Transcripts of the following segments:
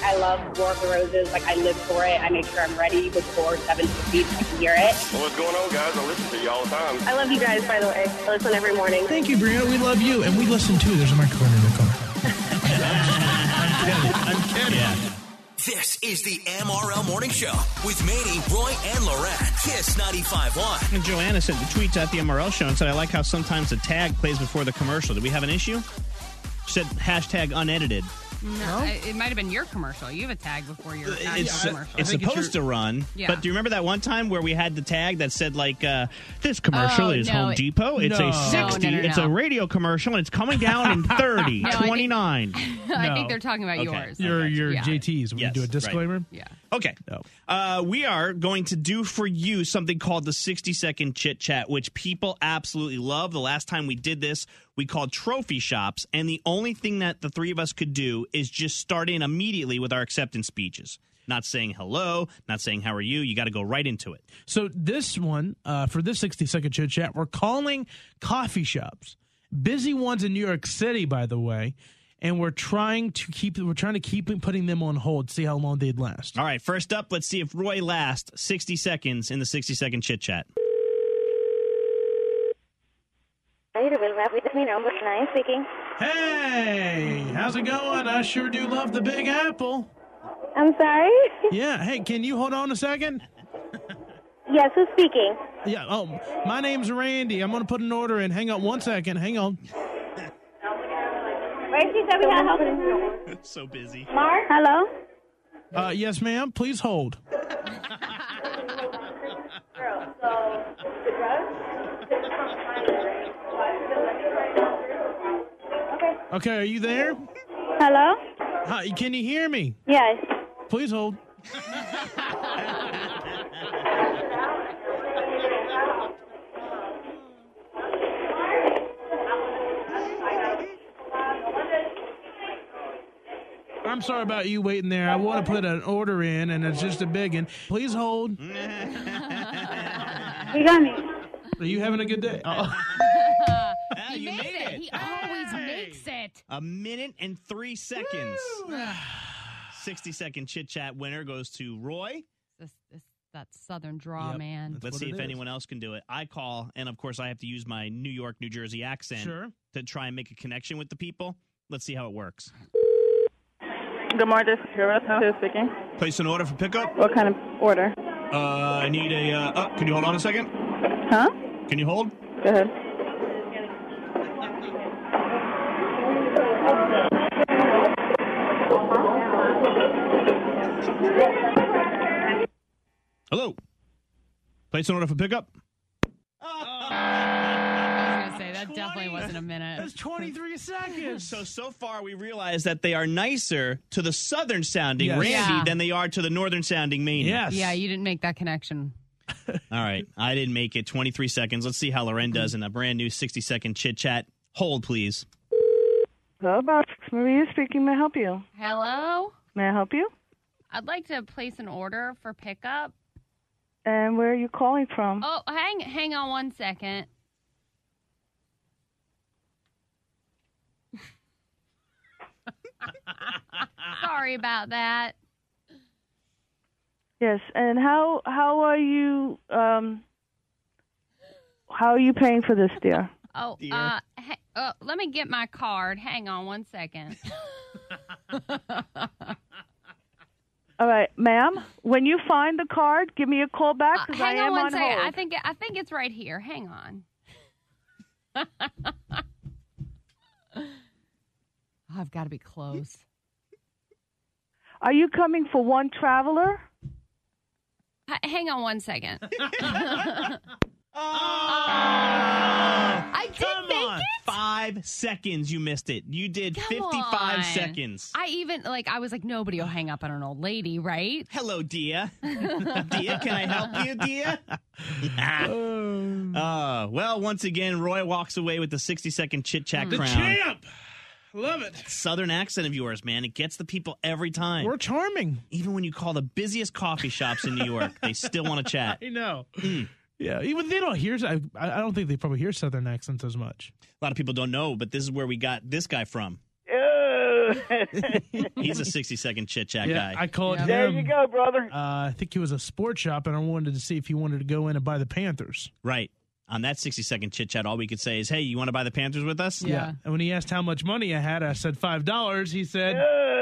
I love War of the Roses. Like, I live for it. I make sure I'm ready before 7:50 so I can hear it. Well, what's going on, guys? I listen to you all the time. I love you guys, by the way. I listen every morning. Thank you, Brianna. We love you. And we listen, too. There's a microphone in the car. I'm kidding. Yeah. This is the MRL Morning Show with Manny, Roy, and Lorette. Kiss 95.1. And Joanna sent the tweets at the MRL Show and said, I like how sometimes the tag plays before the commercial. Did we have an issue? She said hashtag unedited. No, it might have been your commercial. You have a tag before your commercial. It's supposed to run, but do you remember that one time where we had the tag that said, like, this commercial is Home Depot? It's a 60. No. It's a radio commercial, and it's coming down in 30, 29. I think they're talking about yours. Your JTs. When you do a disclaimer? Right. Yeah. Okay. No. We are going to do for you something called the 60-second chit chat, which people absolutely love. The last time we did this, we called trophy shops, and the only thing that the three of us could do is just start in immediately with our acceptance speeches. Not saying hello, not saying how are you. You got to go right into it. So this one, for this 60-second chit chat, we're calling coffee shops, busy ones in New York City, by the way. And we're trying to keep putting them on hold, see how long they'd last. All right, first up, let's see if Roy lasts 60 seconds in the 60-second chit-chat. Speaking. Hey, how's it going? I sure do love the Big Apple. I'm sorry? Yeah, hey, can you hold on a second? Yes, who's speaking? Yeah, my name's Randy. I'm going to put an order in. Hang on one second. Hang on. Where she said we got help? So busy. Mark? Hello? Yes, ma'am. Please hold. Okay, are you there? Hello? Hi, can you hear me? Yes. Please hold. I'm sorry about you waiting there. I want to put an order in, and it's just a big one. Please hold. You got me. Are you having a good day? He made it. He always makes it. A minute and 3 seconds. 60-second chit-chat winner goes to Roy. That southern draw, man. Let's see if anyone else can do it. I call, and of course I have to use my New York, New Jersey accent to try and make a connection with the people. Let's see how it works. Good morning, this is Kira speaking. Place an order for pickup. What kind of order? I need a... can you hold on a second? Huh? Can you hold? Go ahead. Hello. Place an order for pickup. I was going to say, that definitely wasn't a minute. That's 23 seconds. So far, we realized that they are nicer to the southern-sounding Randy than they are to the northern-sounding Manny. Yes. Yeah, you didn't make that connection. All right. I didn't make it. 23 seconds. Let's see how Loren does in a brand new 60-second chit-chat. Hold, please. Hello, Box. Maria speaking. May I help you? Hello? May I help you? I'd like to place an order for pickup. And where are you calling from? Oh, hang on one second. Sorry about that. Yes, and how are you paying for this, dear? Oh, let me get my card. Hang on one second. All right, ma'am. When you find the card, give me a call back because I am on hold. I think it's right here. Hang on. I've got to be close. Are you coming for one traveler? Hang on one second. I did make it. 5 seconds you missed it. You did 55 seconds. I was like, nobody will hang up on an old lady, right? Hello, Dia. Dia, can I help you, Dia? Well, once again, Roy walks away with the 60-second chit-chat crown. The champ! Love it. That southern accent of yours, man. It gets the people every time. We're charming. Even when you call the busiest coffee shops in New York, they still want to chat. I know. Yeah, even they don't hear. I don't think they probably hear southern accents as much. A lot of people don't know, but this is where we got this guy from. He's a 60-second chit-chat Yeah, guy. I called him. There you go, brother. I think he was a sports shop, and I wanted to see if he wanted to go in and buy the Panthers. Right. On that 60-second chit-chat, all we could say is, hey, you want to buy the Panthers with us? Yeah. And when he asked how much money I had, I said $5. He said,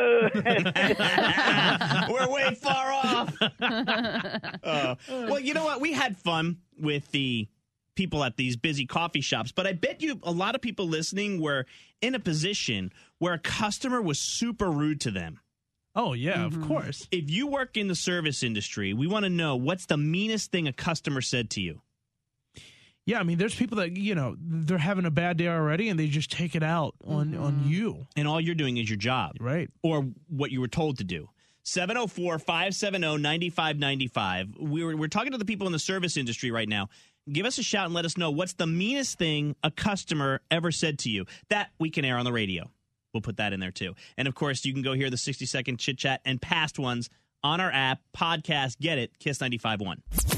We're way far off. Well, you know what? We had fun with the people at these busy coffee shops, but I bet you a lot of people listening were in a position where a customer was super rude to them. oh, yeah, of course. If you work in the service industry, we want to know what's the meanest thing a customer said to you. Yeah, I mean, there's people that, they're having a bad day already, and they just take it out on you, And all you're doing is your job. right? Or what you were told to do. 704-570-9595. We're talking to the people in the service industry right now. Give us a shout and let us know what's the meanest thing a customer ever said to you. That we can air on the radio. We'll put that in there too. And of course, you can go hear the 60-second chit chat and past ones on our app, podcast, get it, Kiss 95.1.